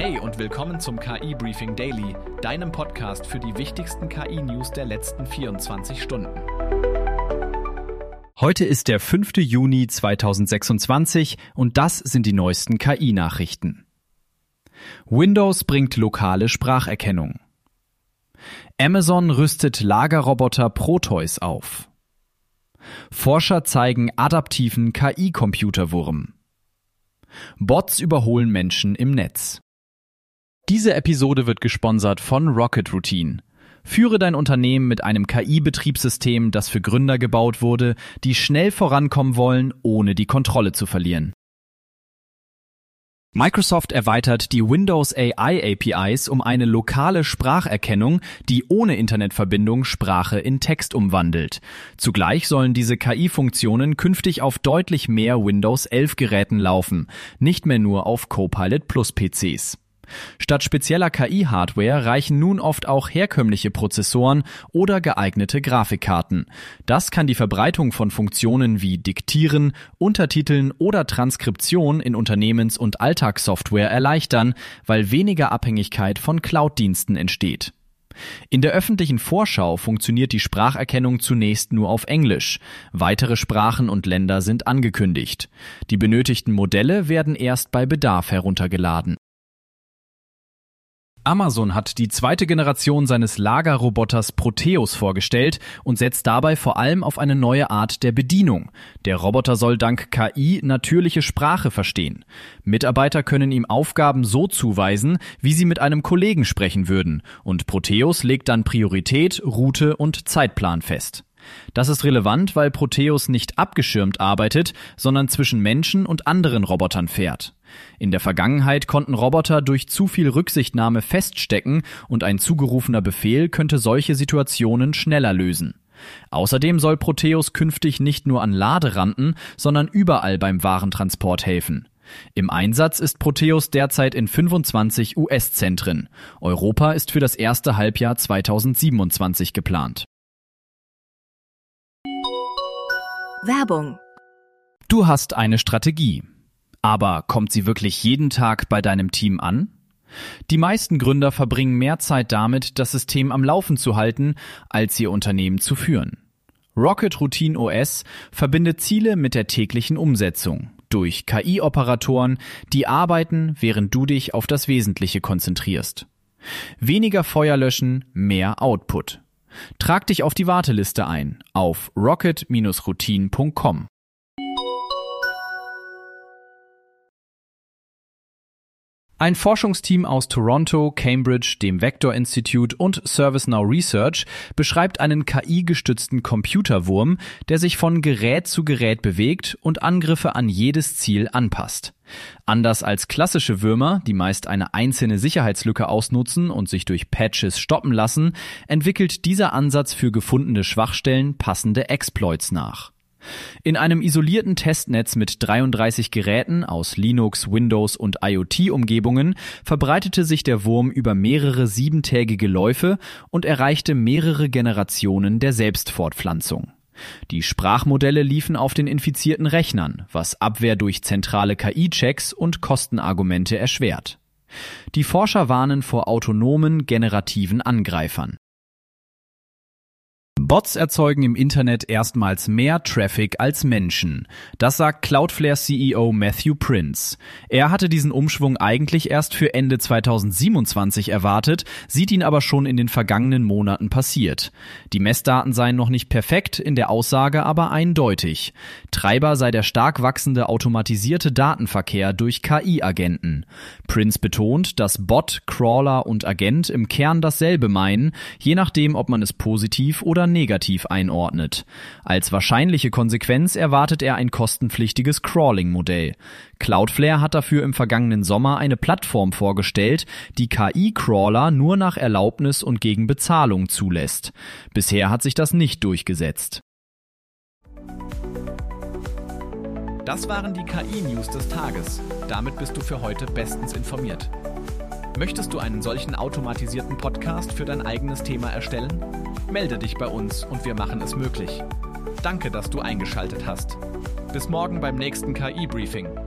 Hey und willkommen zum KI Briefing Daily, deinem Podcast für die wichtigsten KI-News der letzten 24 Stunden. Heute ist der 5. Juni 2026 und das sind die neuesten KI-Nachrichten. Windows bringt lokale Spracherkennung. Amazon rüstet Lagerroboter Proteus auf. Forscher zeigen adaptiven KI-Computerwurm. Bots überholen Menschen im Netz. Diese Episode wird gesponsert von Rocket Routine. Führe dein Unternehmen mit einem KI-Betriebssystem, das für Gründer gebaut wurde, die schnell vorankommen wollen, ohne die Kontrolle zu verlieren. Microsoft erweitert die Windows AI APIs um eine lokale Spracherkennung, die ohne Internetverbindung Sprache in Text umwandelt. Zugleich sollen diese KI-Funktionen künftig auf deutlich mehr Windows 11 Geräten laufen, nicht mehr nur auf Copilot Plus PCs. Statt spezieller KI-Hardware reichen nun oft auch herkömmliche Prozessoren oder geeignete Grafikkarten. Das kann die Verbreitung von Funktionen wie Diktieren, Untertiteln oder Transkription in Unternehmens- und Alltagssoftware erleichtern, weil weniger Abhängigkeit von Cloud-Diensten entsteht. In der öffentlichen Vorschau funktioniert die Spracherkennung zunächst nur auf Englisch. Weitere Sprachen und Länder sind angekündigt. Die benötigten Modelle werden erst bei Bedarf heruntergeladen. Amazon hat die zweite Generation seines Lagerroboters Proteus vorgestellt und setzt dabei vor allem auf eine neue Art der Bedienung. Der Roboter soll dank KI natürliche Sprache verstehen. Mitarbeiter können ihm Aufgaben so zuweisen, wie sie mit einem Kollegen sprechen würden, und Proteus legt dann Priorität, Route und Zeitplan fest. Das ist relevant, weil Proteus nicht abgeschirmt arbeitet, sondern zwischen Menschen und anderen Robotern fährt. In der Vergangenheit konnten Roboter durch zu viel Rücksichtnahme feststecken und ein zugerufener Befehl könnte solche Situationen schneller lösen. Außerdem soll Proteus künftig nicht nur an Laderampen, sondern überall beim Warentransport helfen. Im Einsatz ist Proteus derzeit in 25 US-Zentren. Europa ist für das erste Halbjahr 2027 geplant. Werbung. Du hast eine Strategie. Aber kommt sie wirklich jeden Tag bei deinem Team an? Die meisten Gründer verbringen mehr Zeit damit, das System am Laufen zu halten, als ihr Unternehmen zu führen. Rocket Routine OS verbindet Ziele mit der täglichen Umsetzung durch KI-Operatoren, die arbeiten, während du dich auf das Wesentliche konzentrierst. Weniger Feuer löschen, mehr Output. Trag dich auf die Warteliste ein auf rocket-routine.com. Ein Forschungsteam aus Toronto, Cambridge, dem Vector Institute und ServiceNow Research beschreibt einen KI-gestützten Computerwurm, der sich von Gerät zu Gerät bewegt und Angriffe an jedes Ziel anpasst. Anders als klassische Würmer, die meist eine einzelne Sicherheitslücke ausnutzen und sich durch Patches stoppen lassen, entwickelt dieser Ansatz für gefundene Schwachstellen passende Exploits nach. In einem isolierten Testnetz mit 33 Geräten aus Linux, Windows und IoT-Umgebungen verbreitete sich der Wurm über mehrere 7-tägige Läufe und erreichte mehrere Generationen der Selbstfortpflanzung. Die Sprachmodelle liefen auf den infizierten Rechnern, was Abwehr durch zentrale KI-Checks und Kostenargumente erschwert. Die Forscher warnen vor autonomen, generativen Angreifern. Bots erzeugen im Internet erstmals mehr Traffic als Menschen. Das sagt Cloudflare-CEO Matthew Prince. Er hatte diesen Umschwung eigentlich erst für Ende 2027 erwartet, sieht ihn aber schon in den vergangenen Monaten passiert. Die Messdaten seien noch nicht perfekt, in der Aussage aber eindeutig. Treiber sei der stark wachsende automatisierte Datenverkehr durch KI-Agenten. Prince betont, dass Bot, Crawler und Agent im Kern dasselbe meinen, je nachdem, ob man es positiv oder negativ einordnet. Als wahrscheinliche Konsequenz erwartet er ein kostenpflichtiges Crawling-Modell. Cloudflare hat dafür im vergangenen Sommer eine Plattform vorgestellt, die KI-Crawler nur nach Erlaubnis und gegen Bezahlung zulässt. Bisher hat sich das nicht durchgesetzt. Das waren die KI-News des Tages. Damit bist du für heute bestens informiert. Möchtest du einen solchen automatisierten Podcast für dein eigenes Thema erstellen? Melde dich bei uns und wir machen es möglich. Danke, dass du eingeschaltet hast. Bis morgen beim nächsten KI-Briefing.